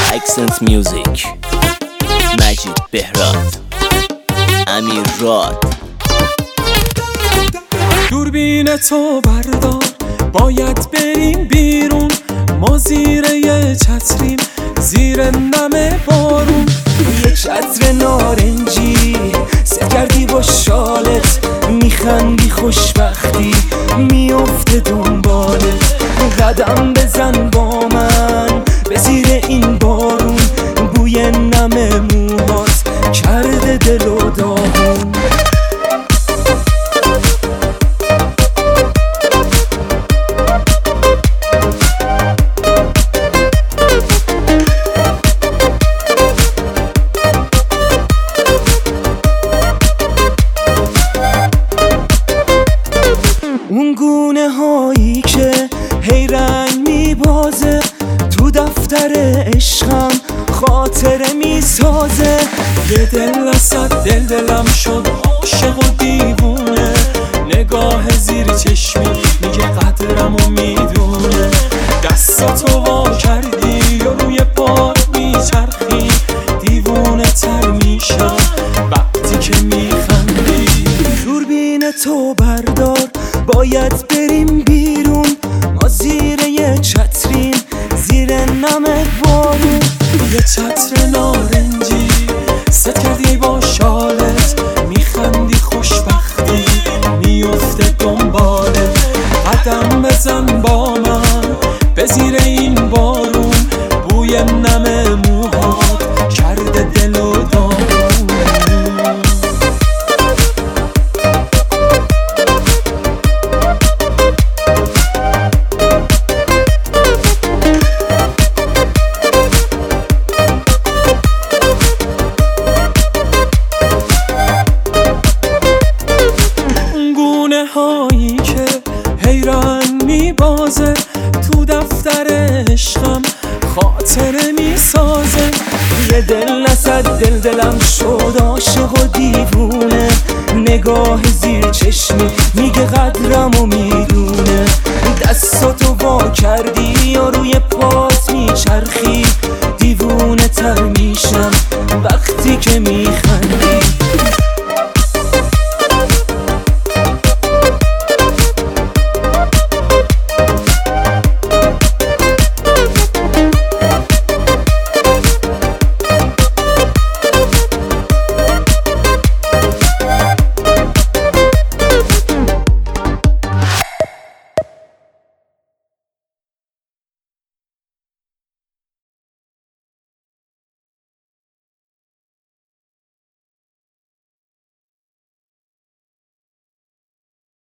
اکسنت میوزیک، مجید بهراد، امیر راد. دوربین تو بردار، باید بریم بیرون. ما زیر یه چتریم، زیر نم بارون. یه چتر نارنجی ست کردی با شالت، میخندی خوشبختی میفته دنبالت. قدم بزن با من به زیر این بارون، بوی نم موهات کرده دل و داغون. اون گونه هایی که هی رنگ میبازه، تو دفتر عشقم خاطره میسازه. یه دل وسط دلم شد عاشق و دیوونه، نگاه زیر چشمی میگه قدرم و میدونه. دستاتو وا کردی و روی پات میچرخی، دیوونه تر میشم وقتی که میخندی. دوربین تو بردار، باید بریم بیرون. ما زیر یه چتریم، زیر نم بارون. یه چتر نارنجی ست کردی با شالت، میخندی خوشبختی میفته دنبالت. قدم بزن با من به زیر این بارون، بوی نم موهات کرده دل و داغون. هایی که هی رنگ میبازه، تو دفتر عشقم خاطره میسازه. یه دل نصد دلم شد عاشق و دیوونه، نگاه زیر چشمی میگه قدرم و میدونه. دستاتو وا کردی یا روی پات میچرخی،